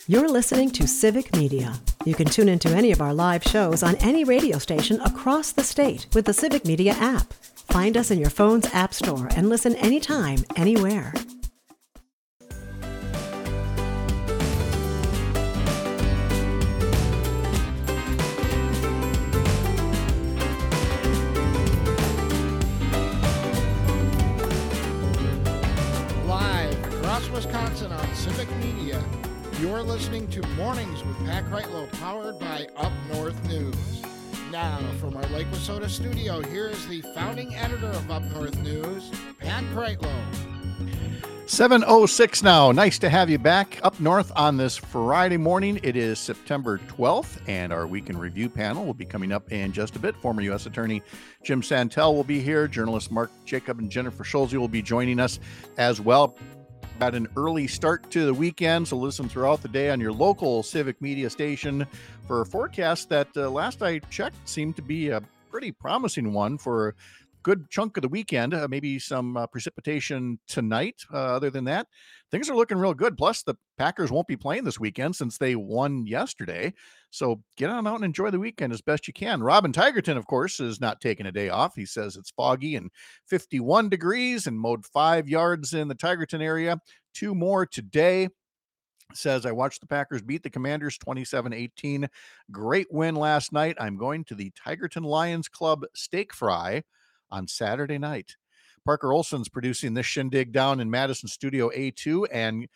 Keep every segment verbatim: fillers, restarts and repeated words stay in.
You're listening to Civic Media. You can tune into any of our live shows on any radio station across the state with the Civic Media app. Find us in your phone's app store and listen anytime, anywhere. Live across Wisconsin on Civic Media. You're listening to Mornings with Pat Kreitlow, powered by Up North News. Now, from our Lake Wissota studio, here is the founding editor of Up North News, Pat Kreitlow. seven oh six now. Nice to have you back up north on this Friday morning. It is September twelfth, and our Week in Review panel will be coming up in just a bit. Former U S Attorney Jim Santel will be here. Journalists Mark Jacob and Jennifer Schulze will be joining us as well. Got an early start to the weekend, so listen throughout the day on your local Civic Media station for a forecast that uh, last I checked seemed to be a pretty promising one for a good chunk of the weekend. Uh, maybe some uh, precipitation tonight. Uh, other than that, things are looking real good. Plus, the Packers won't be playing this weekend since they won yesterday. So get on out and enjoy the weekend as best you can. Robin Tigerton, of course, is not taking a day off. He says it's foggy and fifty-one degrees and mowed five yards in the Tigerton area. Two more today. Says, I watched the Packers beat the Commanders twenty-seven eighteen. Great win last night. I'm going to the Tigerton Lions Club steak fry on Saturday night. Parker Olson's producing this shindig down in Madison Studio A two, and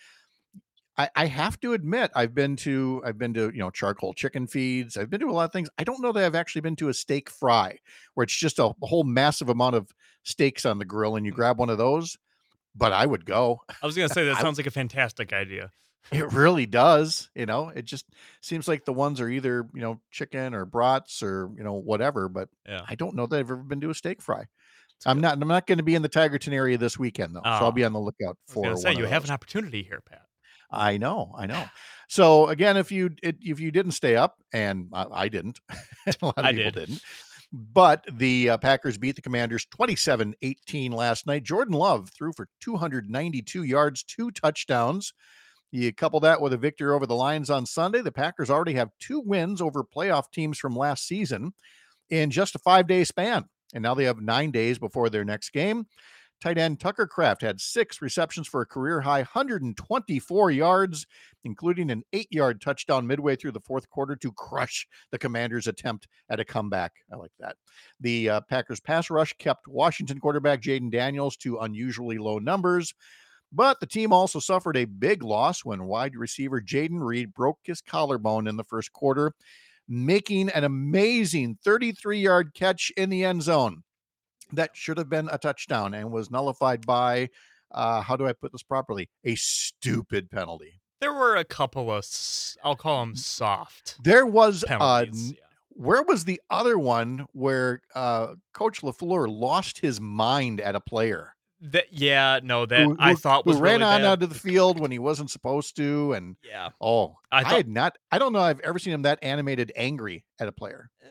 I, I have to admit, I've been to I've been to you know charcoal chicken feeds. I've been to a lot of things. I don't know that I've actually been to a steak fry where it's just a, a whole massive amount of steaks on the grill, and you grab one of those. But I would go. I was gonna say that sounds like a fantastic idea. It really does. You know, it just seems like the ones are either you know chicken or brats or you know whatever. But Yeah. I don't know that I've ever been to a steak fry. That's I'm good. not. I'm not going to be in the Tigerton area this weekend though, so I'll Oh. be on the lookout I was for. gonna say one you of have those. an opportunity here, Pat. I know, I know. So again, if you it, if you didn't stay up, and I, I didn't, a lot of I people did. didn't, but the uh, Packers beat the Commanders twenty-seven eighteen last night. Jordan Love threw for two hundred ninety-two yards, two touchdowns. You couple that with a victory over the Lions on Sunday, the Packers already have two wins over playoff teams from last season in just a five-day span, and now they have nine days before their next game. Tight end Tucker Kraft had six receptions for a career-high one hundred twenty-four yards, including an eight-yard touchdown midway through the fourth quarter to crush the Commanders' attempt at a comeback. I like that. The uh, Packers pass rush kept Washington quarterback Jaden Daniels to unusually low numbers, but the team also suffered a big loss when wide receiver Jaden Reed broke his collarbone in the first quarter, making an amazing thirty-three-yard catch in the end zone. That should have been a touchdown and was nullified by, uh, how do I put this properly? A stupid penalty. There were a couple of, s- I'll call them soft There was, uh, penalties. n- where was the other one where uh, Coach LaFleur lost his mind at a player? That, yeah, no, that Who, I who- thought who was ran really on bad. onto the field when he wasn't supposed to, and Yeah, oh, I I, thought- had not. I don't know. I've ever seen him that animated, angry at a player. Uh,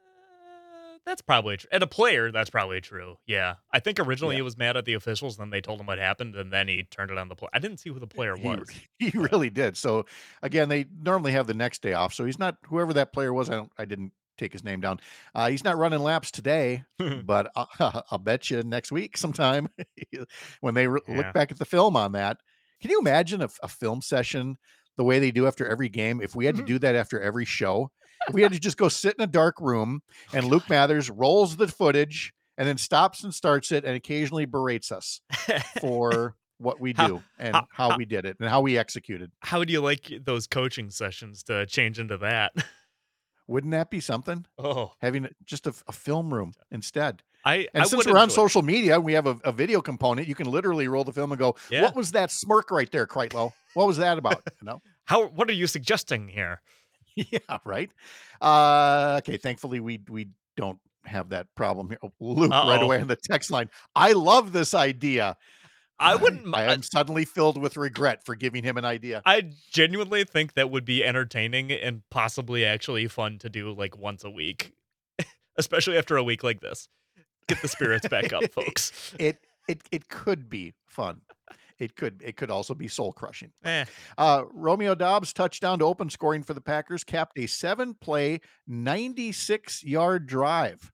that's probably true. At a player, that's probably true. Yeah, I think originally Yeah. he was mad at the officials, then they told him what happened, and then he turned it on the player. I didn't see who the player He, was. he really did. So again, they normally have the next day off. So he's not whoever that player was. I don't. I didn't take his name down. Uh, he's not running laps today, but I'll, I'll bet you next week sometime when they re- Yeah. look back at the film on that. Can you imagine a, a film session the way they do after every game? If we had to do that after every show, if we had to just go sit in a dark room and Luke Mathers rolls the footage and then stops and starts it and occasionally berates us for what we How- do and how- how how- we did it and how we executed. How would you like those coaching sessions to change into that? Wouldn't that be something? Oh, Having just a, a film room instead. I And I since would we're on enjoy- social media, we have a, a video component. You can literally roll the film and go, Yeah. what was that smirk right there, Kreitlow? What was that about? You know? How? What are you suggesting here? Yeah, right. Uh, okay, thankfully we we don't have that problem here. Oh, Luke right Uh-oh. away on the text line. I love this idea. I wouldn't. mi- I am suddenly filled with regret for giving him an idea. I genuinely think that would be entertaining and possibly actually fun to do like once a week, especially after a week like this. Get the spirits back up, folks. It it it could be fun. It could it could also be soul crushing. Eh. Uh, Romeo Dobbs touchdown to open scoring for the Packers capped a seven play, ninety-six yard drive.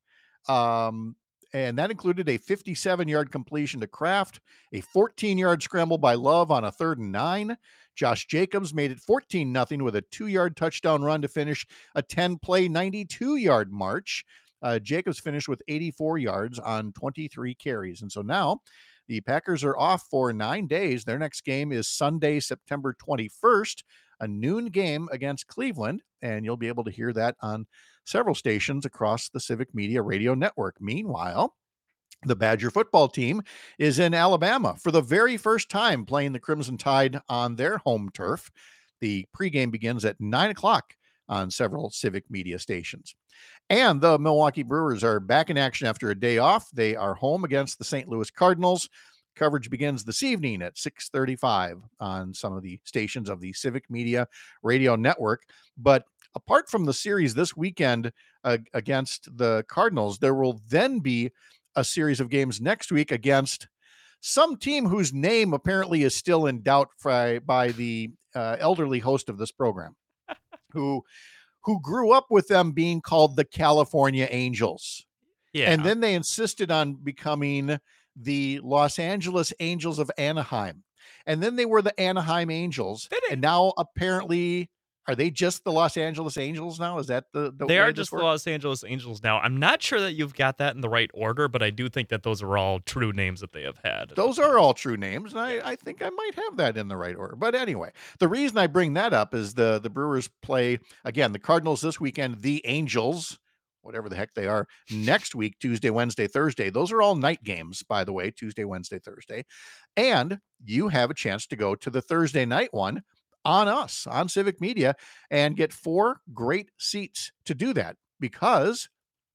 Um, and that included a fifty-seven yard completion to Kraft, a fourteen yard scramble by Love on a third and nine. Josh Jacobs made it fourteen nothing with a two yard touchdown run to finish a ten play, ninety-two yard march. Uh, Jacobs finished with eighty-four yards on twenty-three carries. And so now the Packers are off for nine days. Their next game is Sunday, September twenty-first, a noon game against Cleveland. And you'll be able to hear that on several stations across the Civic Media Radio Network. Meanwhile, the Badger football team is in Alabama for the very first time playing the Crimson Tide on their home turf. The pregame begins at nine o'clock on several Civic Media stations. And the Milwaukee Brewers are back in action after a day off. They are home against the Saint Louis Cardinals. Coverage begins this evening at six thirty-five on some of the stations of the Civic Media Radio Network. But apart from the series this weekend uh, against the Cardinals, there will then be a series of games next week against some team whose name apparently is still in doubt by, by the uh, elderly host of this program, who who grew up with them being called the California Angels. Yeah. And then they insisted on becoming the Los Angeles Angels of Anaheim. And then they were the Anaheim Angels. And now apparently, are they just the Los Angeles Angels now? Is that the, the They are way just this the works? Los Angeles Angels now. I'm not sure that you've got that in the right order, but I do think that those are all true names that they have had. Those are all true names, and I, I think I might have that in the right order. But anyway, the reason I bring that up is the, the Brewers play, again, the Cardinals this weekend, the Angels, whatever the heck they are, next week, Tuesday, Wednesday, Thursday. Those are all night games, by the way, Tuesday, Wednesday, Thursday. And you have a chance to go to the Thursday night one on us, on Civic Media, and get four great seats to do that because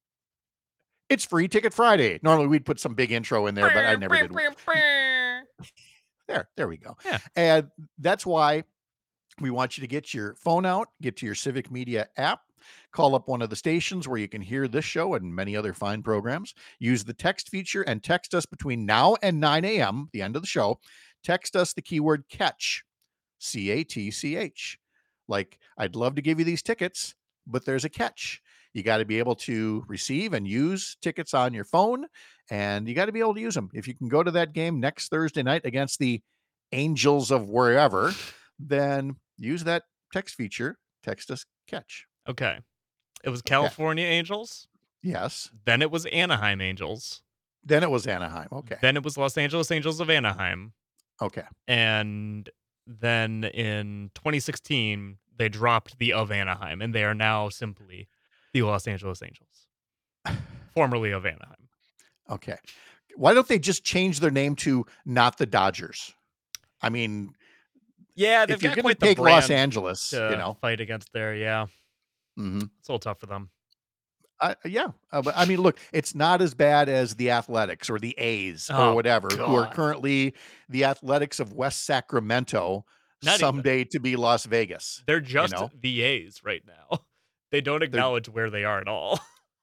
it's Free Ticket Friday. Normally we'd put some big intro in there, but I never did. There, there we go. Yeah. And that's why we want you to get your phone out, get to your Civic Media app, call up one of the stations where you can hear this show and many other fine programs. Use the text feature and text us between now and nine a.m., the end of the show. Text us the keyword catch, C A T C H. Like, I'd love to give you these tickets, but there's a catch. You got to be able to receive and use tickets on your phone, and you got to be able to use them. If you can go to that game next Thursday night against the Angels of wherever, then use that text feature, text us catch. Okay. It was California Angels. Yes. Then it was Anaheim Angels. Then it was Anaheim. Okay. Then it was Los Angeles Angels of Anaheim. Okay. And then in twenty sixteen, they dropped the of Anaheim, and they are now simply the Los Angeles Angels, formerly of Anaheim. Okay. Why don't they just change their name to not the Dodgers? I mean, yeah, they've if you're got going to quite the take brand Los Angeles, to you know, fight against there. Yeah, mm-hmm. It's a little tough for them. Uh, yeah, uh, but I mean, look, it's not as bad as the Athletics or the A's Oh, or whatever, God. who are currently the Athletics of West Sacramento, Not someday to be Las Vegas. They're just you know? the A's right now. They don't acknowledge where they are at all.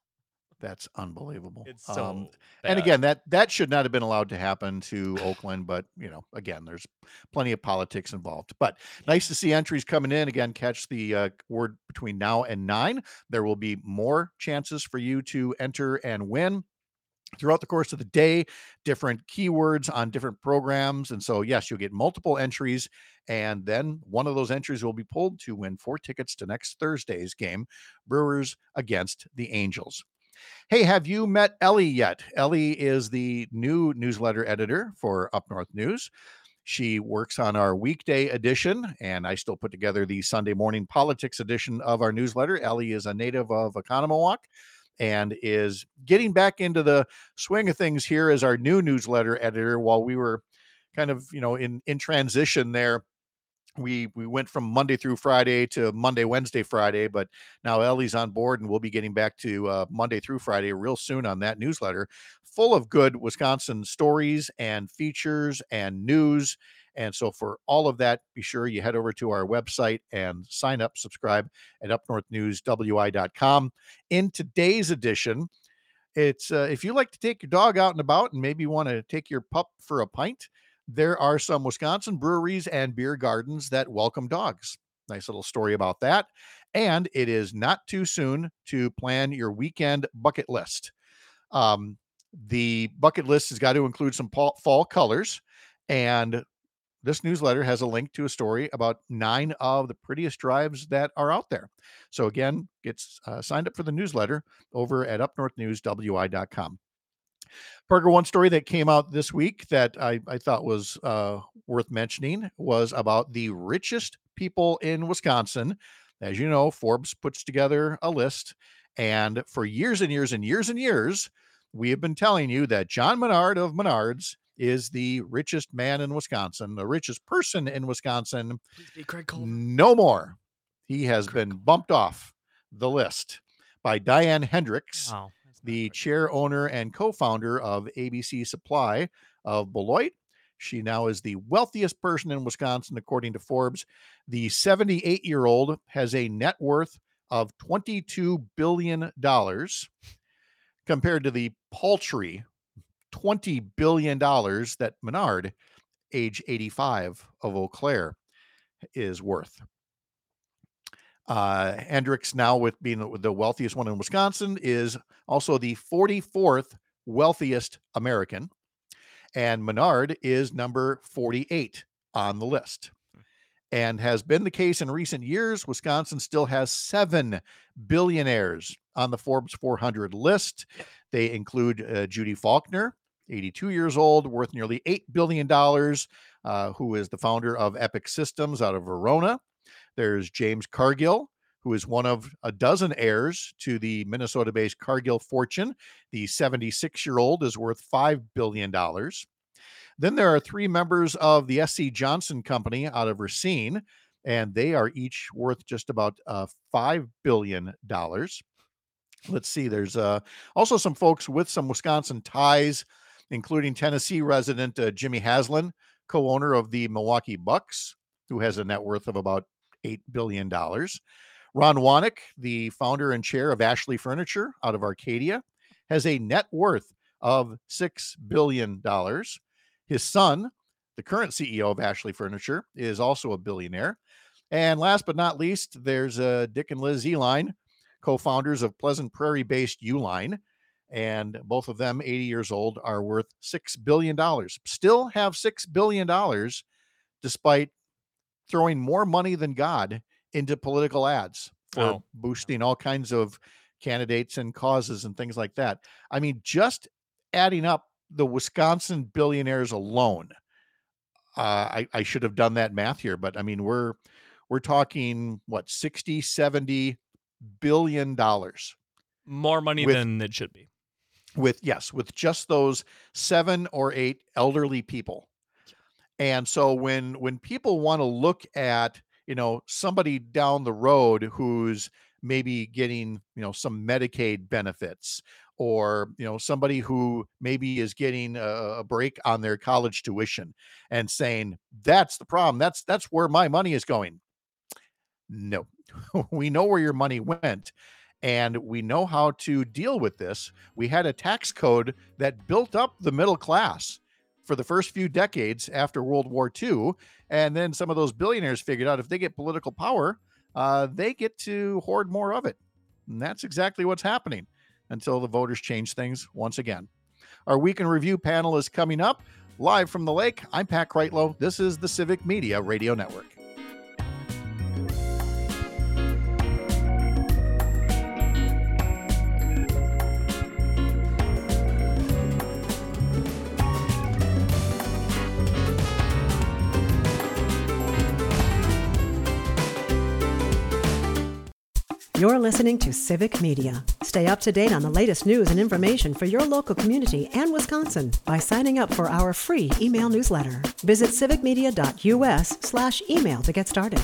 That's unbelievable. It's so Um, bad. and again, that that should not have been allowed to happen to Oakland, but you know, again, there's plenty of politics involved. But nice to see entries coming in. Again, catch the uh, word between now and nine. There will be more chances for you to enter and win throughout the course of the day, different keywords on different programs. And so, yes, you'll get multiple entries. And then one of those entries will be pulled to win four tickets to next Thursday's game, Brewers against the Angels. Hey, have you met Ellie yet? Ellie is the new newsletter editor for Up North News. She works on our weekday edition, and I still put together the Sunday morning politics edition of our newsletter. Ellie is a native of Oconomowoc and is getting back into the swing of things here as our new newsletter editor. While we were kind of, you know, in, in transition there, we we went from Monday through Friday to Monday, Wednesday, Friday, but now Ellie's on board and we'll be getting back to uh, Monday through Friday real soon on that newsletter, full of good Wisconsin stories and features and news. And so for all of that, be sure you head over to our website and sign up, subscribe at up north news w i dot com. In today's edition, it's uh, if you like to take your dog out and about and maybe want to take your pup for a pint, there are some Wisconsin breweries and beer gardens that welcome dogs. Nice little story about that. And it is not too soon to plan your weekend bucket list. Um, the bucket list has got to include some fall colors, and this newsletter has a link to a story about nine of the prettiest drives that are out there. So again, get uh, signed up for the newsletter over at up north news w i dot com. Parker, one story that came out this week that I, I thought was uh, worth mentioning was about the richest people in Wisconsin. As you know, Forbes puts together a list, and for years and years and years and years, we have been telling you that John Menard of Menards is the richest man in Wisconsin, the richest person in Wisconsin. Please be Craig Culver. No more. He has Craig been bumped off the list by Diane Hendricks, Wow. the chair, owner, and co-founder of A B C Supply of Beloit. She now is the wealthiest person in Wisconsin, according to Forbes. The seventy-eight-year-old has a net worth of twenty-two billion dollars compared to the paltry twenty billion dollars that Menard, age eighty-five, of Eau Claire, is worth. Uh, Hendricks, now with being the wealthiest one in Wisconsin, is also the forty-fourth wealthiest American. And Menard is number forty-eight on the list. And has been the case in recent years. Wisconsin still has seven billionaires on the Forbes four hundred list. They include uh, Judy Faulkner, eighty-two years old, worth nearly eight billion dollars, uh, who is the founder of Epic Systems out of Verona. There's James Cargill, who is one of a dozen heirs to the Minnesota-based Cargill fortune. The seventy-six-year-old is worth five billion dollars. Then there are three members of the S C Johnson Company out of Racine, and they are each worth just about uh, five billion dollars. Let's see, there's uh, also some folks with some Wisconsin ties, including Tennessee resident uh, Jimmy Haslam, co-owner of the Milwaukee Bucks, who has a net worth of about eight billion dollars. Ron Wanek, the founder and chair of Ashley Furniture out of Arcadia, has a net worth of six billion dollars. His son, the current C E O of Ashley Furniture, is also a billionaire. And last but not least, there's uh, Dick and Liz Uihlein, co-founders of Pleasant Prairie-based Uihlein. And both of them, eighty years old, are worth six billion dollars. Still have six billion dollars despite throwing more money than God into political ads for Oh. boosting all kinds of candidates and causes and things like that. I mean, just adding up the Wisconsin billionaires alone, uh, I, I should have done that math here, but I mean, we're, we're talking what, sixty, seventy billion dollars. More money With- than it should be. With, yes, with just those seven or eight elderly people. And so when, when people want to look at, you know, somebody down the road who's maybe getting, you know, some Medicaid benefits, or, you know, somebody who maybe is getting a, a break on their college tuition and saying, that's the problem. That's, that's where my money is going. No, we know where your money went, and we know how to deal with this. We had a tax code that built up the middle class for the first few decades after World War Two. And then some of those billionaires figured out if they get political power, uh, they get to hoard more of it. And that's exactly what's happening until the voters change things once again. Our Week in Review panel is coming up. Live from the lake, I'm Pat Kreitlow. This is the Civic Media Radio Network. You're listening to Civic Media. Stay up to date on the latest news and information for your local community and Wisconsin by signing up for our free email newsletter. Visit civicmedia.us slash email to get started.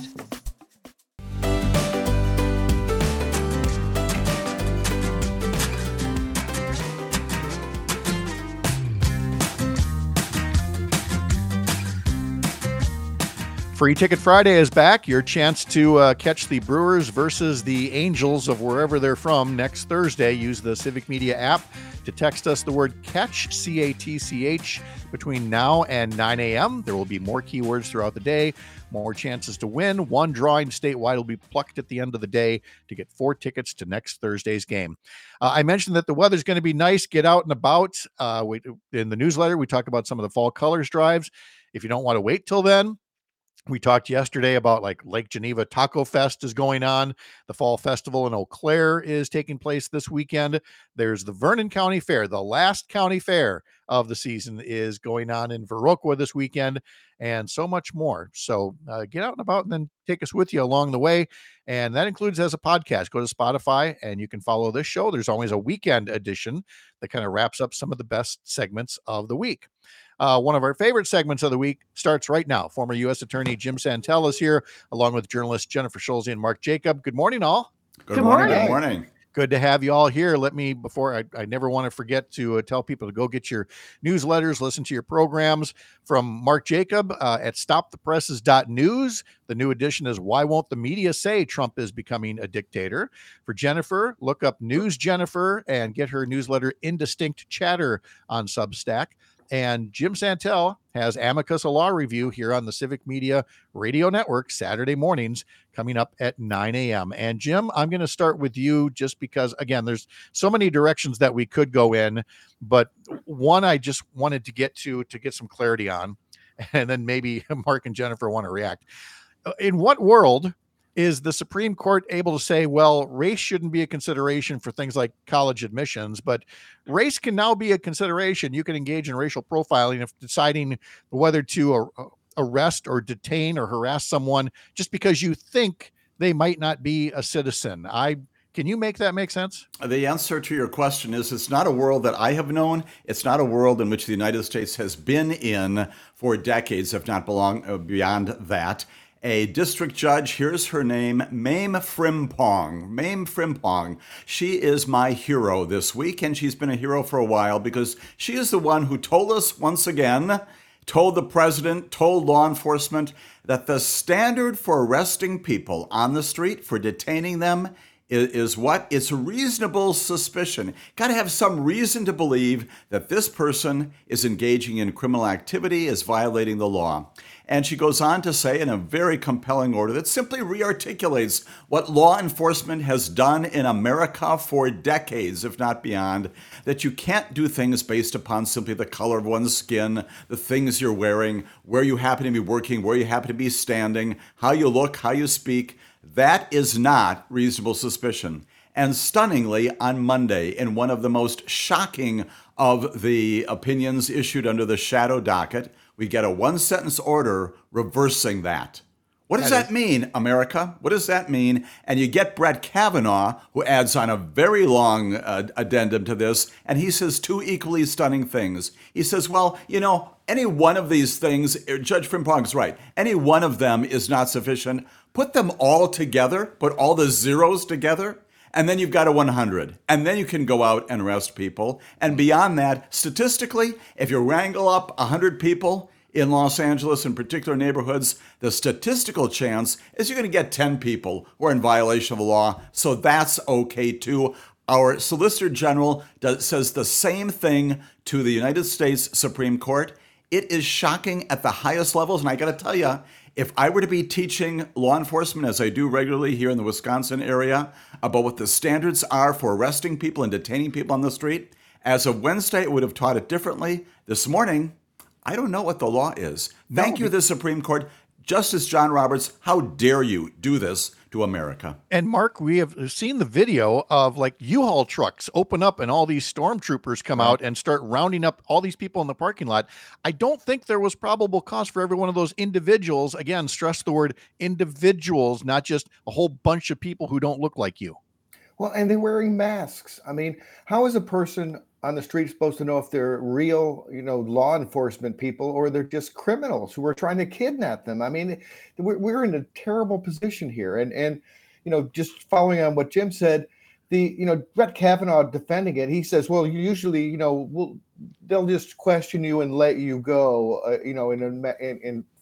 Free Ticket Friday is back. Your chance to uh, catch the Brewers versus the Angels of wherever they're from next Thursday. Use the Civic Media app to text us the word CATCH, C A T C H, between now and nine a.m. There will be more keywords throughout the day, more chances to win. One drawing statewide will be plucked at the end of the day to get four tickets to next Thursday's game. Uh, I mentioned that the weather's going to be nice. Get out and about. Uh, we, in the newsletter, we talk about some of the fall colors drives. If you don't want to wait till then, we talked yesterday about like Lake Geneva Taco Fest is going on. The Fall Festival in Eau Claire is taking place this weekend. There's the Vernon County Fair. The last county fair of the season is going on in Viroqua this weekend, and so much more. So uh, get out and about and then take us with you along the way. And that includes as a podcast. Go to Spotify and you can follow this show. There's always a weekend edition that kind of wraps up some of the best segments of the week. Uh, one of our favorite segments of the week starts right now. Former U S Attorney Jim Santel is here, along with journalists Jennifer Schulze and Mark Jacob. Good morning, all. Good, Good morning. morning. Good morning. Good to have you all here. Let me, before I, I never want to forget to uh, tell people to go get your newsletters, listen to your programs. From Mark Jacob uh, at stop the presses dot news. The new edition is Why Won't the Media Say Trump is Becoming a Dictator? For Jennifer, look up News Jennifer and get her newsletter Indistinct Chatter on Substack. And Jim Santel has Amicus, a law review here on the Civic Media Radio Network Saturday mornings coming up at nine a.m. And Jim, I'm going to start with you just because, again, there's so many directions that we could go in, but one I just wanted to get to to get some clarity on, and then maybe Mark and Jennifer want to react. In what world is the Supreme Court able to say, well, race shouldn't be a consideration for things like college admissions, but race can now be a consideration? You can engage in racial profiling if deciding whether to uh, arrest or detain or harass someone just because you think they might not be a citizen. I Can you make that make sense? The answer to your question is it's not a world that I have known. It's not a world in which the United States has been in for decades, if not belong, uh, beyond that. A district judge, here's her name, Mame Frimpong. Mame Frimpong. She is my hero this week, and she's been a hero for a while because she is the one who told us once again, told the president, told law enforcement that the standard for arresting people on the street, for detaining them, is, is what? It's reasonable suspicion. Got to have some reason to believe that this person is engaging in criminal activity, is violating the law. And she goes on to say in a very compelling order that simply rearticulates what law enforcement has done in America for decades, if not beyond, that you can't do things based upon simply the color of one's skin, the things you're wearing, where you happen to be working, where you happen to be standing, how you look, how you speak. That is not reasonable suspicion. And stunningly, on Monday, in one of the most shocking of the opinions issued under the shadow docket, we get a one-sentence order reversing that. What does that, that mean, America? What does that mean? And you get Brett Kavanaugh, who adds on a very long uh, addendum to this, and he says two equally stunning things. He says, well, you know, any one of these things, Judge Frimpong's right, any one of them is not sufficient. Put them all together, put all the zeros together, and then you've got a one hundred. And then you can go out and arrest people. And beyond that, statistically, if you wrangle up one hundred people in Los Angeles, in particular neighborhoods, the statistical chance is you're going to get ten people who are in violation of the law. So that's okay too. Our Solicitor General does, says the same thing to the United States Supreme Court. It is shocking at the highest levels. And I got to tell you, if I were to be teaching law enforcement, as I do regularly here in the Wisconsin area, about what the standards are for arresting people and detaining people on the street, as of Wednesday, I would have taught it differently. This morning, I don't know what the law is. Thank no. you, the Supreme Court. Justice John Roberts, how dare you do this to America? And Mark, we have seen the video of like U-Haul trucks open up and all these stormtroopers come right. out and start rounding up all these people in the parking lot. I don't think there was probable cause for every one of those individuals. Again, stress the word individuals, not just a whole bunch of people who don't look like you. Well, and they're wearing masks. I mean, how is a person on the street supposed to know if they're real, you know, law enforcement people or they're just criminals who are trying to kidnap them? I mean, we're, we're in a terrible position here. And, and, you know, just following on what Jim said, the, you know, Brett Kavanaugh defending it, he says, well, usually, you know, we'll, they'll just question you and let you go, uh, you know, in, in, in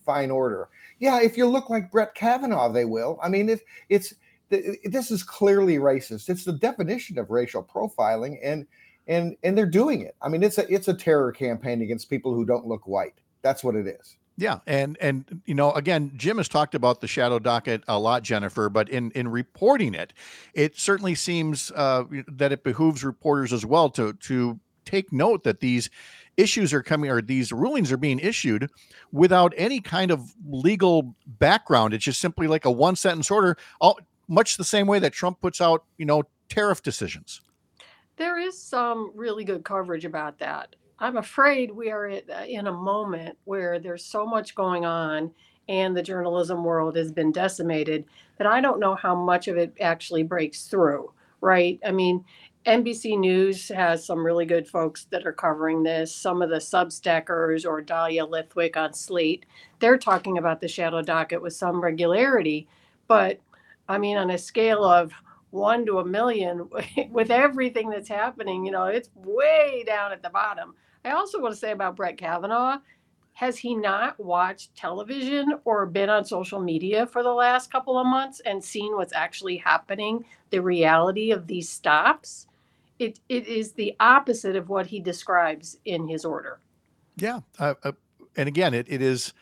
fine order. Yeah, if you look like Brett Kavanaugh, they will. I mean, it, it's this is clearly racist. It's the definition of racial profiling, and and and they're doing it. I mean, it's a it's a terror campaign against people who don't look white. That's what it is. Yeah, and and you know, again, Jim has talked about the shadow docket a lot, Jennifer, but in in reporting it, it certainly seems uh, that it behooves reporters as well to to take note that these issues are coming, or these rulings are being issued without any kind of legal background. It's just simply like a one sentence order, all much the same way that Trump puts out, you know, tariff decisions. There is some really good coverage about that. I'm afraid we are in a moment where there's so much going on and the journalism world has been decimated that I don't know how much of it actually breaks through, right? I mean, N B C News has some really good folks that are covering this. Some of the Substackers or Dahlia Lithwick on Slate, they're talking about the shadow docket with some regularity. But I mean, on a scale of one to a million, with everything that's happening, you know, it's way down at the bottom. I also want to say about Brett Kavanaugh, has he not watched television or been on social media for the last couple of months and seen what's actually happening, the reality of these stops? It It is the opposite of what he describes in his order. Yeah. Uh, uh, and again, it, it is,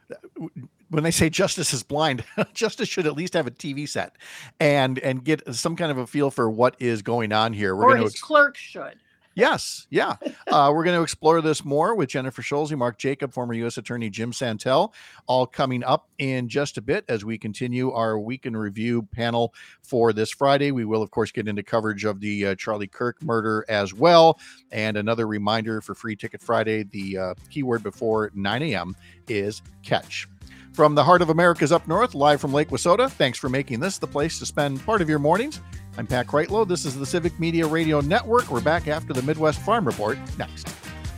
when they say justice is blind, justice should at least have a T V set and and get some kind of a feel for what is going on here. We're or going his to clerk should. Yes. Yeah. Uh, we're going to explore this more with Jennifer Schulze, Mark Jacob, former U S Attorney Jim Santel, all coming up in just a bit as we continue our week in review panel for this Friday. We will, of course, get into coverage of the uh, Charlie Kirk murder as well. And another reminder for Free Ticket Friday, the uh, keyword before nine a.m. is catch. From the heart of America's up north, live from Lake Wissota, thanks for making this the place to spend part of your mornings. I'm Pat Kreitlow. This is the Civic Media Radio Network. We're back after the Midwest Farm Report next.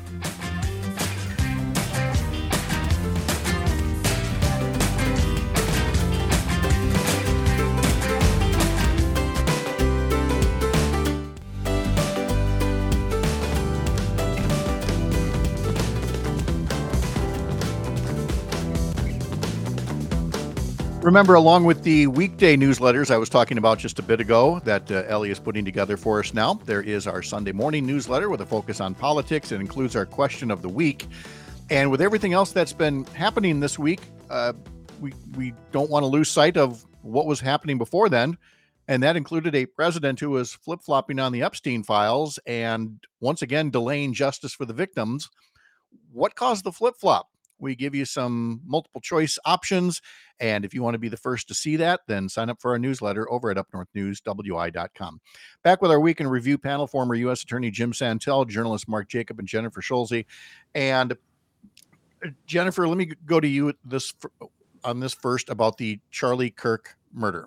Remember, along with the weekday newsletters I was talking about just a bit ago that uh, Ellie is putting together for us now, there is our Sunday morning newsletter with a focus on politics. It includes our question of the week. And with everything else that's been happening this week, uh, we, we don't want to lose sight of what was happening before then. And that included a president who was flip-flopping on the Epstein files and once again delaying justice for the victims. What caused the flip-flop? We give you some multiple choice options. And if you want to be the first to see that, then sign up for our newsletter over at up north news w i dot com. Back with our week in review panel, former U S Attorney Jim Santel, journalist Mark Jacob, and Jennifer Schulze. And Jennifer, let me go to you this on this first about the Charlie Kirk murder.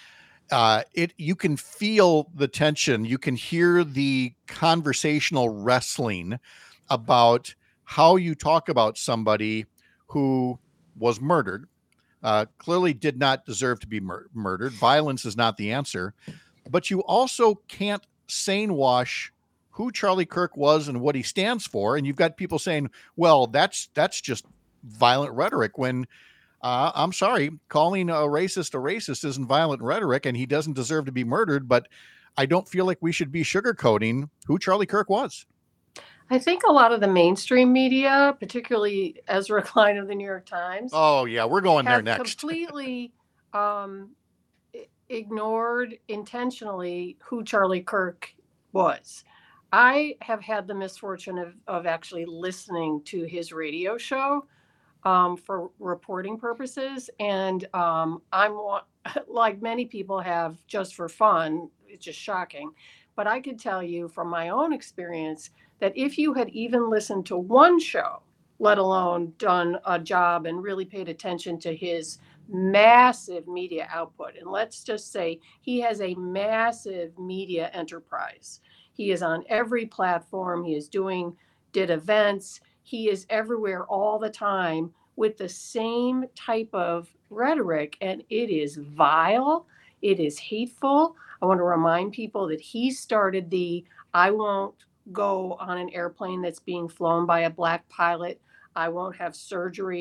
Uh, it you can feel the tension. You can hear the conversational wrestling about how you talk about somebody who was murdered, uh, clearly did not deserve to be mur- murdered. Violence is not the answer, but you also can't sane wash who Charlie Kirk was and what he stands for. And you've got people saying, well, that's, that's just violent rhetoric when uh, I'm sorry, calling a racist a racist isn't violent rhetoric and he doesn't deserve to be murdered. But I don't feel like we should be sugarcoating who Charlie Kirk was. I think a lot of the mainstream media, particularly Ezra Klein of the New York Times, oh yeah, we're going there have next. completely um, i- ignored intentionally who Charlie Kirk was. I have had the misfortune of, of actually listening to his radio show um, for reporting purposes, and um, I'm wa- like many people have just for fun. It's just shocking, but I could tell you from my own experience that if you had even listened to one show, let alone done a job and really paid attention to his massive media output, and let's just say he has a massive media enterprise. He is on every platform. He is doing, did events. He is everywhere all the time with the same type of rhetoric, and it is vile. It is hateful. I want to remind people that he started the I won't go on an airplane that's being flown by a black pilot. I won't have surgery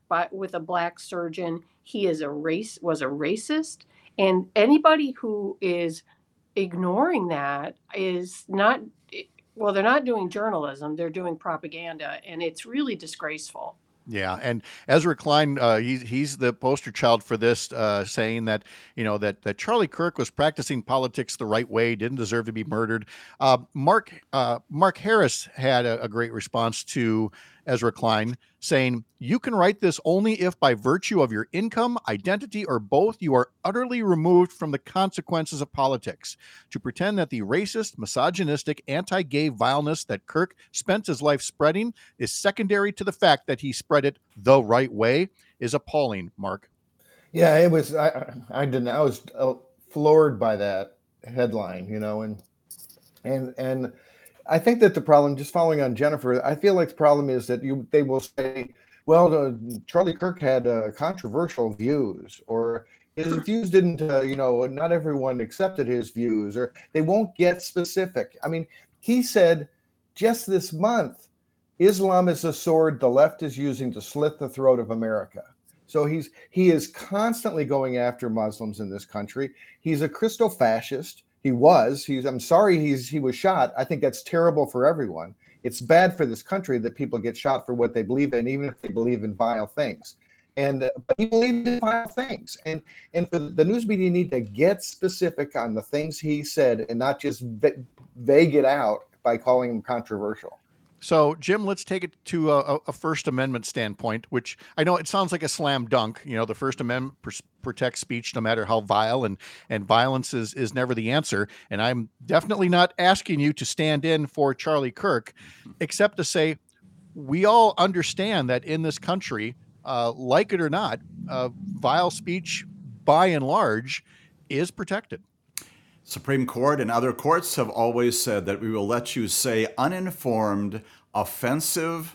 by, with a black surgeon. He is a race was a racist, and anybody who is ignoring that is not, well, they're not doing journalism, they're doing propaganda, and it's really disgraceful. Yeah, and Ezra Klein, uh, he's he's the poster child for this, uh, saying that you know that that Charlie Kirk was practicing politics the right way, didn't deserve to be murdered. Uh, Mark uh, Mark Harris had a, a great response to Ezra Klein, saying, "You can write this only if, by virtue of your income, identity, or both, you are utterly removed from the consequences of politics. To pretend that the racist, misogynistic, anti-gay vileness that Kirk spent his life spreading is secondary to the fact that he spread it the right way is appalling." Mark. Yeah, it was. I I didn't. I was uh, floored by that headline, you know, and and and. I think that the problem, just following on Jennifer, I feel like the problem is that you they will say, well, uh, Charlie Kirk had uh, controversial views, or his views didn't, uh, you know, not everyone accepted his views, or they won't get specific. I mean, he said just this month, Islam is a sword the left is using to slit the throat of America. So he's he is constantly going after Muslims in this country. He's a crystal fascist. He was. He's. I'm sorry. He's. He was shot. I think that's terrible for everyone. It's bad for this country that people get shot for what they believe in, even if they believe in vile things. And uh, but he believed in vile things. And and for the news media need to get specific on the things he said, and not just va- vague it out by calling them controversial. So, Jim, let's take it to a, a First Amendment standpoint, which I know it sounds like a slam dunk. You know, the First Amendment pr- protects speech no matter how vile, and, and violence is, is never the answer. And I'm definitely not asking you to stand in for Charlie Kirk, except to say we all understand that in this country, uh, like it or not, uh, vile speech, by and large, is protected. Supreme Court and other courts have always said that we will let you say uninformed, offensive,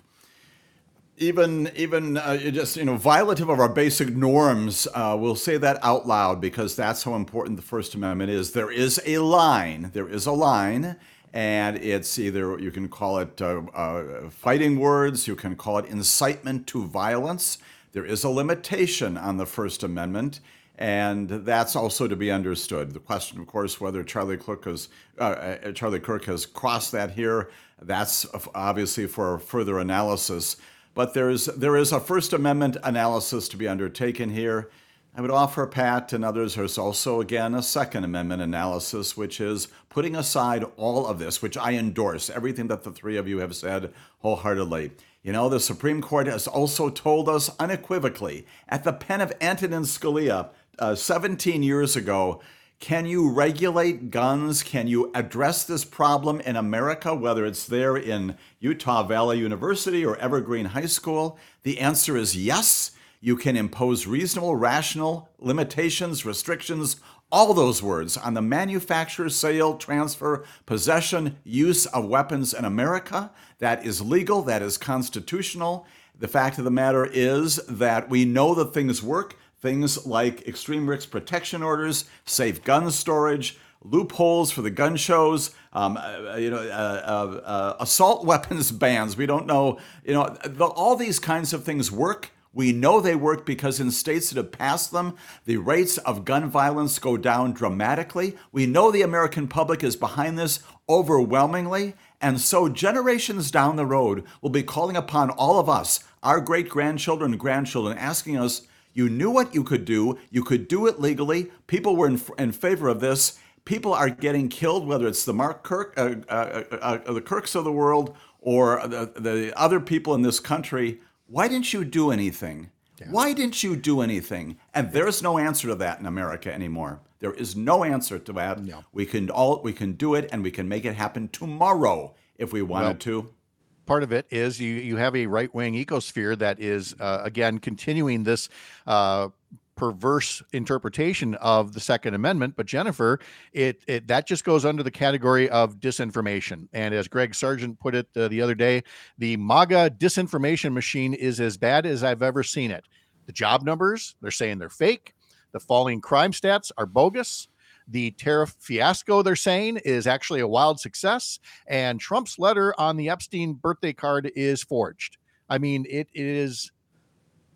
even even uh, just you know violative of our basic norms. Uh, we'll say that out loud because that's how important the First Amendment is. There is a line. There is a line, and it's either you can call it uh, uh, fighting words, you can call it incitement to violence. There is a limitation on the First Amendment. And that's also to be understood. The question, of course, whether Charlie Kirk has, uh, Charlie Kirk has crossed that here, that's obviously for further analysis. But there's there is a First Amendment analysis to be undertaken here. I would offer, Pat and others, there's also, again, a Second Amendment analysis, which is putting aside all of this, which I endorse, everything that the three of you have said wholeheartedly. You know, the Supreme Court has also told us unequivocally, at the pen of Antonin Scalia, Uh, seventeen years ago, can you regulate guns? Can you address this problem in America, whether it's there in Utah Valley University or Evergreen High School? The answer is yes. You can impose reasonable, rational limitations, restrictions, all those words on the manufacture, sale, transfer, possession, use of weapons in America. That is legal. That is constitutional. The fact of the matter is that we know that things work. Things like extreme risk protection orders, safe gun storage, loopholes for the gun shows, um, uh, you know, uh, uh, uh, assault weapons bans. We don't know, you know, the, all these kinds of things work. We know they work because in states that have passed them, the rates of gun violence go down dramatically. We know the American public is behind this overwhelmingly. And so generations down the road will be calling upon all of us, our great-grandchildren and grandchildren, asking us, you knew what you could do. You could do it legally. People were in, in favor of this. People are getting killed, whether it's the Mark Kirk, uh, uh, uh, uh, the Kirks of the world, or the, the other people in this country. Why didn't you do anything? Yeah. Why didn't you do anything? And there's no answer to that in America anymore. There is no answer to that. No. We can all we can do it, and we can make it happen tomorrow if we wanted well, to. Part of it is you you have a right-wing ecosphere that is, uh, again, continuing this uh, perverse interpretation of the Second Amendment. But Jennifer, it, it that just goes under the category of disinformation. And as Greg Sargent put it uh, the other day, the MAGA disinformation machine is as bad as I've ever seen it. The job numbers, they're saying they're fake. The falling crime stats are bogus. The tariff fiasco, they're saying, is actually a wild success. And Trump's letter on the Epstein birthday card is forged. I mean, it, it is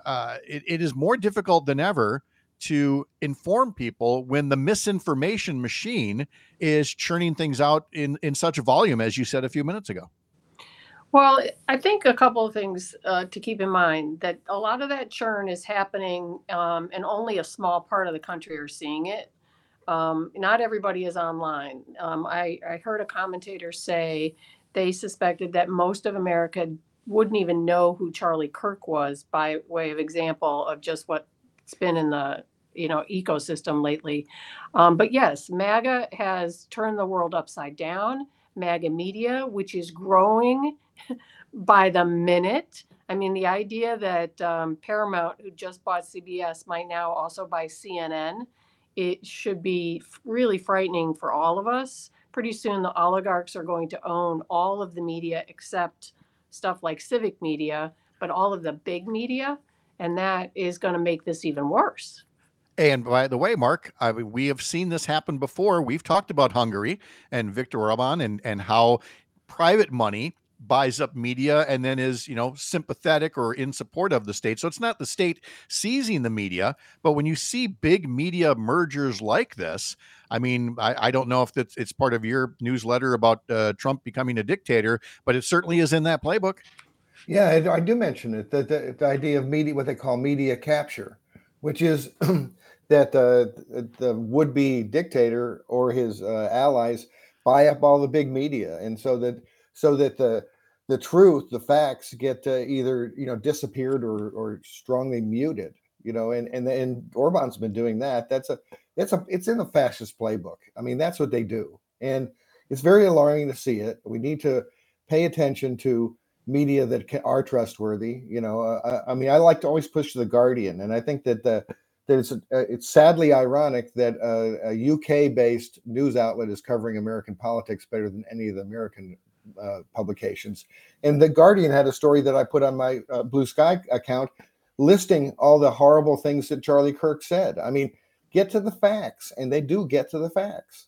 uh, it, it is more difficult than ever to inform people when the misinformation machine is churning things out in, in such volume, as you said a few minutes ago. Well, I think a couple of things uh, to keep in mind, that a lot of that churn is happening, um, and only a small part of the country are seeing it. Um, not everybody is online. Um, I, I heard a commentator say they suspected that most of America wouldn't even know who Charlie Kirk was, by way of example of just what's been in the you know ecosystem lately. Um, but yes, MAGA has turned the world upside down. MAGA media, which is growing by the minute. I mean, the idea that um, Paramount, who just bought C B S, might now also buy C N N, it should be really frightening for all of us. Pretty soon, the oligarchs are going to own all of the media except stuff like civic media, but all of the big media. And that is going to make this even worse. And by the way, Mark, I mean, we have seen this happen before. We've talked about Hungary and Viktor Orban and, and how private money buys up media and then is, you know, sympathetic or in support of the state. So it's not the state seizing the media, but when you see big media mergers like this, I mean, I, I don't know if it's, it's part of your newsletter about uh, Trump becoming a dictator, but it certainly is in that playbook. Yeah, I, I do mention it, that the, the idea of media, what they call media capture, which is that uh, the would-be dictator or his uh, allies buy up all the big media, and so that so that the the truth, the facts, get uh, either you know disappeared or or strongly muted. You know, and and and Orban's been doing that. That's a it's a it's in the fascist playbook. I mean, that's what they do, and it's very alarming to see it. We need to pay attention to media that can, are trustworthy. You know, uh, I, I mean, I like to always push the Guardian, and I think that the that it's uh, it's sadly ironic that uh, a U K-based news outlet is covering American politics better than any of the American uh, publications. And the Guardian had a story that I put on my uh, Blue Sky account listing all the horrible things that Charlie Kirk said. I mean, get to the facts, and they do get to the facts.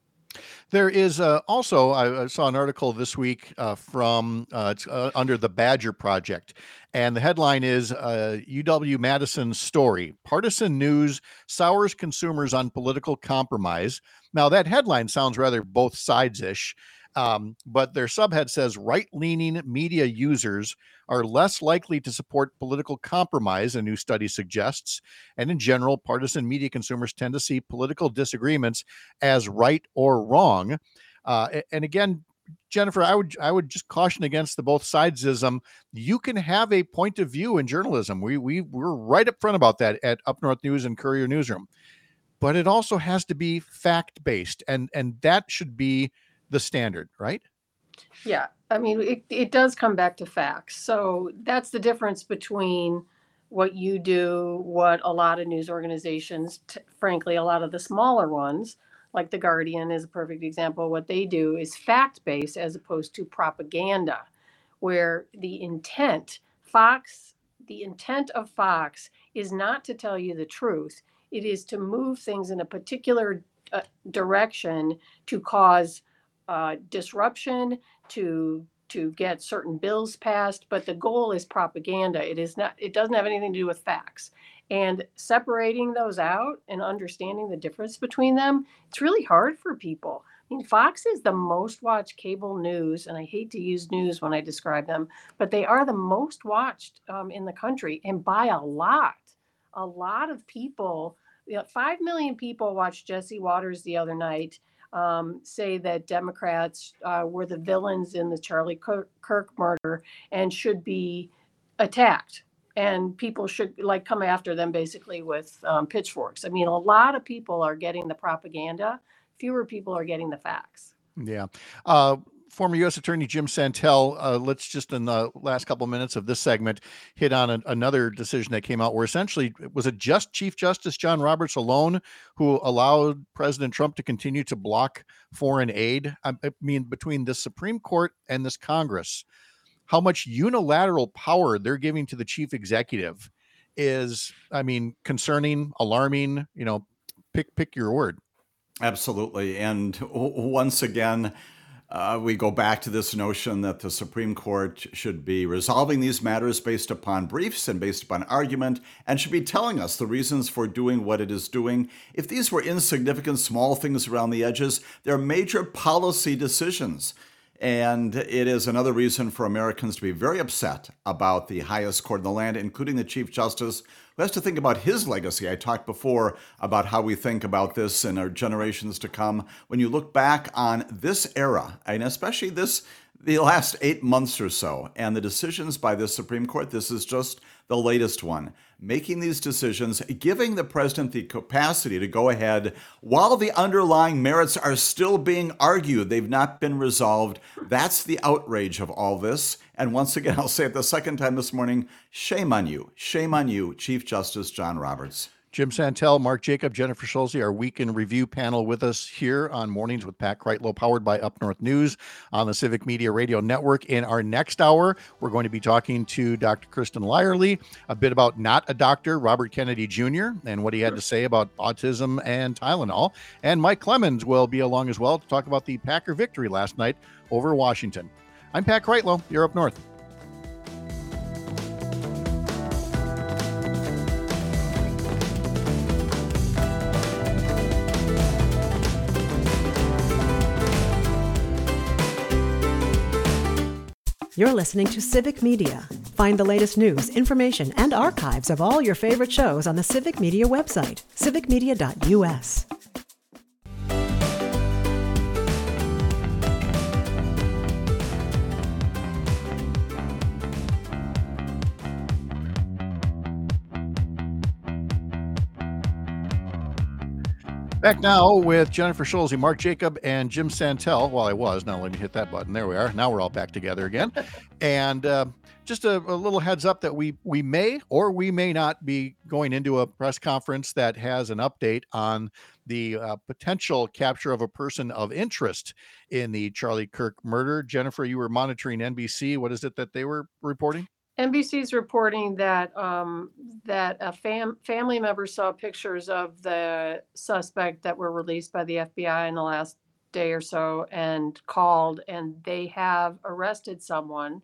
There is uh, also, I, I saw an article this week uh, from uh, it's uh, under the Badger Project, and the headline is uh, U W-Madison's story, partisan news sours consumers on political compromise. Now, that headline sounds rather both sides-ish, um, but their subhead says right-leaning media users are less likely to support political compromise, a new study suggests. And in general, partisan media consumers tend to see political disagreements as right or wrong. Uh, and again, Jennifer, I would I would just caution against the both sidesism. You can have a point of view in journalism. We we we're right up front about that at Up North News and Courier Newsroom. But it also has to be fact-based, and and that should be the standard, right? Yeah, I mean, it, it does come back to facts. So that's the difference between what you do, what a lot of news organizations, t- frankly, a lot of the smaller ones, like The Guardian is a perfect example. What they do is fact-based as opposed to propaganda, where the intent, Fox, the intent of Fox is not to tell you the truth. It is to move things in a particular uh, direction to cause uh, disruption, to to get certain bills passed, but the goal is propaganda. It is not, it doesn't have anything to do with facts. And separating those out and understanding the difference between them, it's really hard for people. I mean, Fox is the most watched cable news, and I hate to use news when I describe them, but they are the most watched um, in the country, and by a lot. A lot of people, you know, five million people watched Jesse Waters the other night um, say that Democrats uh, were the villains in the Charlie Kirk, Kirk murder and should be attacked. And people should like come after them basically with um, pitchforks. I mean, a lot of people are getting the propaganda. Fewer people are getting the facts. Yeah. Uh, former U S Attorney Jim Santel, uh, let's just in the last couple of minutes of this segment hit on a, another decision that came out where essentially was it just Chief Justice John Roberts alone who allowed President Trump to continue to block foreign aid? I, I mean, between the Supreme Court and this Congress, how much unilateral power they're giving to the chief executive is, I mean, concerning, alarming, you know, pick, pick your word. Absolutely. And w- once again, Uh, we go back to this notion that the Supreme Court should be resolving these matters based upon briefs and based upon argument, and should be telling us the reasons for doing what it is doing. If these were insignificant, small things around the edges, they're major policy decisions. And it is another reason for Americans to be very upset about the highest court in the land, including the Chief Justice, who has to think about his legacy. I talked before about how we think about this in our generations to come. When you look back on this era, and especially this, the last eight months or so, and the decisions by the Supreme Court, this is just the latest one, making these decisions, giving the president the capacity to go ahead while the underlying merits are still being argued. They've not been resolved. That's the outrage of all this. And once again, I'll say it the second time this morning, shame on you. Shame on you, Chief Justice John Roberts. Jim Santel, Mark Jacob, Jennifer Schulze, our week in review panel with us here on Mornings with Pat Kreitlow, powered by Up North News on the Civic Media Radio Network. In our next hour, we're going to be talking to Doctor Kristen Lyerly a bit about not a doctor, Robert Kennedy Junior, and what he had to say about autism and Tylenol. And Mike Clemens will be along as well to talk about the Packer victory last night over Washington. I'm Pat Kreitlow. You're Up North. You're listening to Civic Media. Find the latest news, information, and archives of all your favorite shows on the Civic Media website, civic media dot u s. Back now with Jennifer Schulze, Mark Jacob, and Jim Santel. Well, I was. Now let me hit that button. There we are. Now we're all back together again. And uh, just a, a little heads up that we we may or we may not be going into a press conference that has an update on the uh, potential capture of a person of interest in the Charlie Kirk murder. Jennifer, you were monitoring N B C. What is it that they were reporting? N B C's reporting that um, that a fam- family member saw pictures of the suspect that were released by the F B I in the last day or so and called, and they have arrested someone,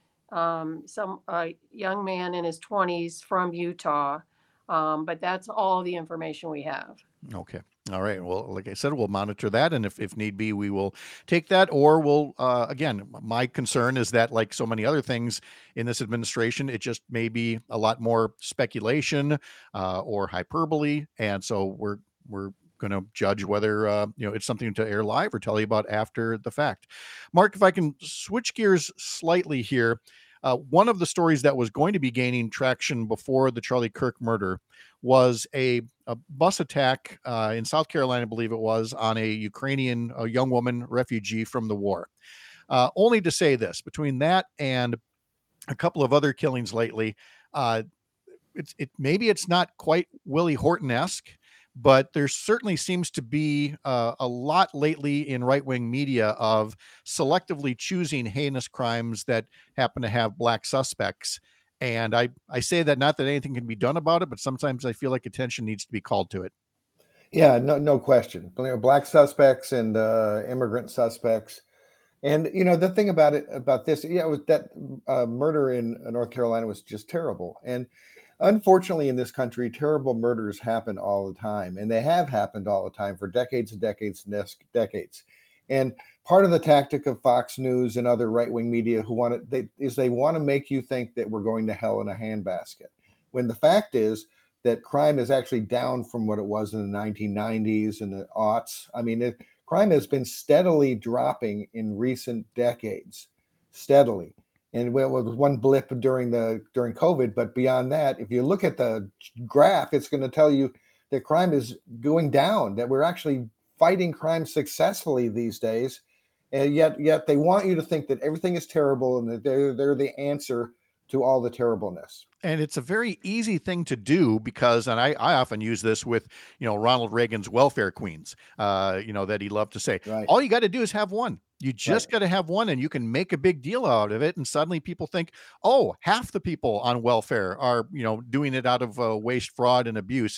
um, some a young man in his twenties from Utah. Um, but that's all the information we have. Okay. All right. Well, like I said, we'll monitor that. And if, if need be, we will take that, or we'll, uh, again, my concern is that, like so many other things in this administration, it just may be a lot more speculation uh, or hyperbole. And so we're, we're going to judge whether, uh, you know, it's something to air live or tell you about after the fact. Mark, if I can switch gears slightly here. Uh, one of the stories that was going to be gaining traction before the Charlie Kirk murder was a, a bus attack uh, in South Carolina, I believe it was, on a Ukrainian a young woman refugee from the war. Uh, only to say this, between that and a couple of other killings lately, uh, it's it maybe it's not quite Willie Horton-esque, but there certainly seems to be uh, a lot lately in right-wing media of selectively choosing heinous crimes that happen to have black suspects. And I, I say that not that anything can be done about it, but sometimes I feel like attention needs to be called to it. Yeah, no, no question. Black suspects and uh, immigrant suspects. And, you know, the thing about it, about this, yeah, it was that uh, murder in North Carolina was just terrible. And unfortunately, in this country, terrible murders happen all the time, and they have happened all the time for decades and decades and decades. And part of the tactic of Fox News and other right-wing media who want it they, is they want to make you think that we're going to hell in a handbasket, when the fact is that crime is actually down from what it was in the nineteen nineties and the aughts. I mean, it, crime has been steadily dropping in recent decades, steadily. And it was one blip during the during COVID, but beyond that, if you look at the graph, it's going to tell you that crime is going down, that we're actually fighting crime successfully these days. And yet, yet they want you to think that everything is terrible and that they're they're the answer to all the terribleness. And it's a very easy thing to do because, and I, I often use this with, you know, Ronald Reagan's welfare queens, uh, you know, that he loved to say, Right. all you got to do is have one. You just Right. got to have one, and you can make a big deal out of it. And suddenly people think, oh, half the people on welfare are, you know, doing it out of uh, waste, fraud, and abuse.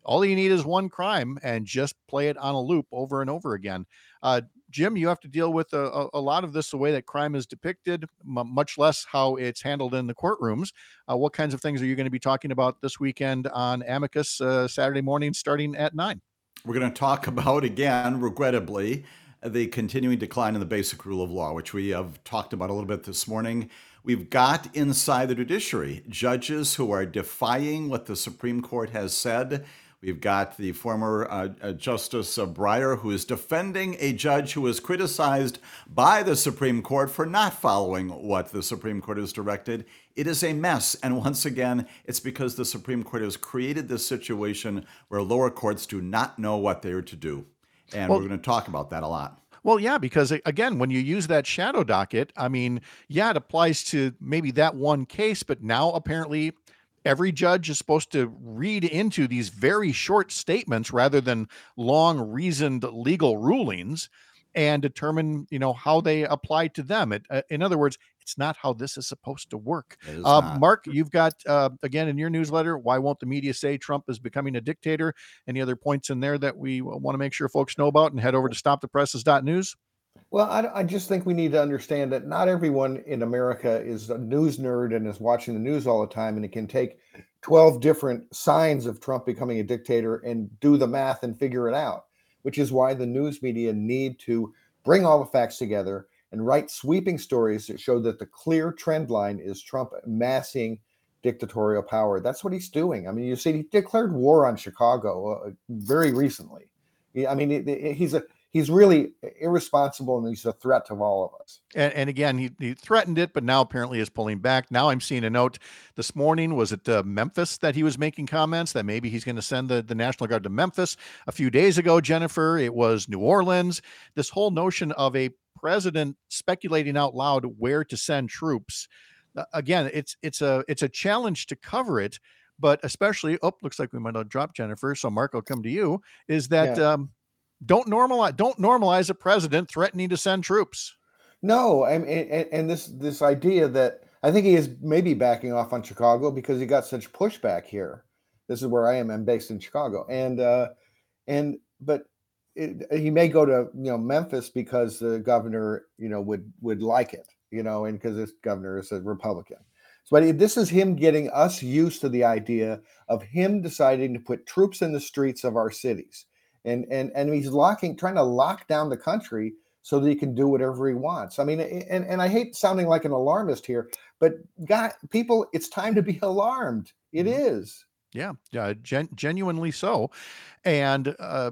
all you need is one crime and just play it on a loop over and over again. Uh, Jim, you have to deal with a, a lot of this, the way that crime is depicted, m- much less how it's handled in the courtrooms. Uh, what kinds of things are you going to be talking about this weekend on Amicus uh, Saturday morning starting at nine? We're going to talk about, again, regrettably, the continuing decline in the basic rule of law, which we have talked about a little bit this morning. We've got inside the judiciary judges who are defying what the Supreme Court has said. We've got the former uh, uh, Justice uh, Breyer, who is defending a judge who was criticized by the Supreme Court for not following what the Supreme Court has directed. It is a mess. And once again, it's because the Supreme Court has created this situation where lower courts do not know what they are to do. And well, we're going to talk about that a lot. Well, yeah, because again, when you use that shadow docket, I mean, yeah, it applies to maybe that one case, but now apparently every judge is supposed to read into these very short statements rather than long reasoned legal rulings and determine, you know, how they apply to them. It, uh, in other words, it's not how this is supposed to work. Uh, Mark, you've got, uh, again, in your newsletter, Why Won't the Media Say Trump is Becoming a Dictator? Any other points in there that we want to make sure folks know about? And head over to stop the presses dot news. Well, I, I just think we need to understand that not everyone in America is a news nerd and is watching the news all the time, and it can take twelve different signs of Trump becoming a dictator and do the math and figure it out, which is why the news media need to bring all the facts together and write sweeping stories that show that the clear trend line is Trump amassing dictatorial power. That's what he's doing. I mean, you see, he declared war on Chicago uh, very recently. I mean, it, it, he's a He's really irresponsible, and he's a threat to all of us. And, and again, he, he threatened it, but now apparently is pulling back. Now I'm seeing a note this morning. Was it uh, Memphis that he was making comments that maybe he's going to send the, the National Guard to Memphis? A few days ago, Jennifer, it was New Orleans. This whole notion of a president speculating out loud where to send troops. Uh, again, it's it's a it's a challenge to cover it, but especially, oh, looks like we might have dropped Jennifer. So Mark, I'll come to you. Is that yeah. um, Don't normalize. Don't normalize a president threatening to send troops. No, and, and and this this idea that I think he is maybe backing off on Chicago because he got such pushback here. This is where I am. I'm based in Chicago, and uh, and but it, he may go to you know Memphis because the governor you know would would like it, you know, and because this governor is a Republican. So but this is him getting us used to the idea of him deciding to put troops in the streets of our cities. And and and he's locking, trying to lock down the country so that he can do whatever he wants. I mean, and, and I hate sounding like an alarmist here, but God, people, it's time to be alarmed. It is. Yeah, yeah, gen- genuinely so. And uh,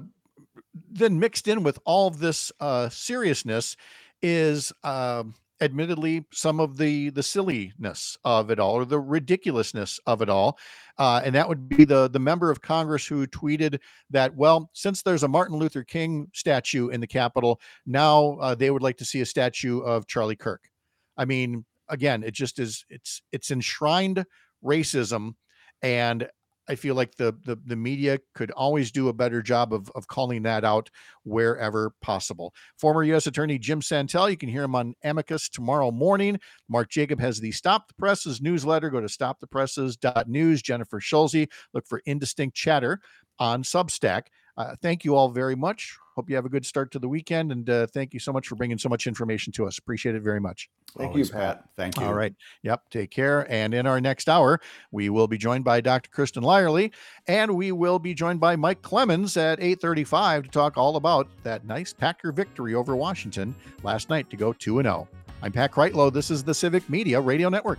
then mixed in with all of this uh, seriousness is uh, admittedly some of the the silliness of it all, or the ridiculousness of it all. Uh, and that would be the, the member of Congress who tweeted that, well, since there's a Martin Luther King statue in the Capitol, now uh, they would like to see a statue of Charlie Kirk. I mean, again, it just is, it's, it's enshrined racism. And I feel like the, the, the media could always do a better job of, of calling that out wherever possible. Former U S Attorney Jim Santel, you can hear him on Amicus tomorrow morning. Mark Jacob has the Stop the Presses newsletter. Go to stop the presses dot news. Jennifer Schulze, look for Indistinct Chatter on Substack. Uh, thank you all very much. Hope you have a good start to the weekend, and uh, thank you so much for bringing so much information to us. Appreciate it very much. Thank Always, you, Pat. Thank you. All right. Yep. Take care. And in our next hour, we will be joined by Doctor Kristen Lyerly, and we will be joined by Mike Clemens at eight thirty-five to talk all about that nice Packer victory over Washington last night to go two and oh. I'm Pat Kreitlow. This is the Civic Media Radio Network.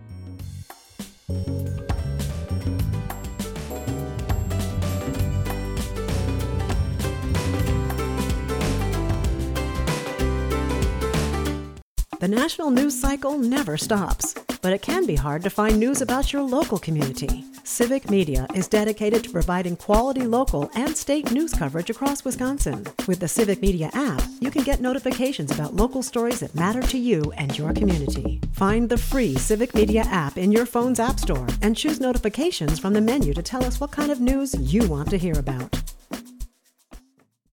The national news cycle never stops, but it can be hard to find news about your local community. Civic Media is dedicated to providing quality local and state news coverage across Wisconsin. With the Civic Media app, you can get notifications about local stories that matter to you and your community. Find the free Civic Media app in your phone's app store and choose notifications from the menu to tell us what kind of news you want to hear about.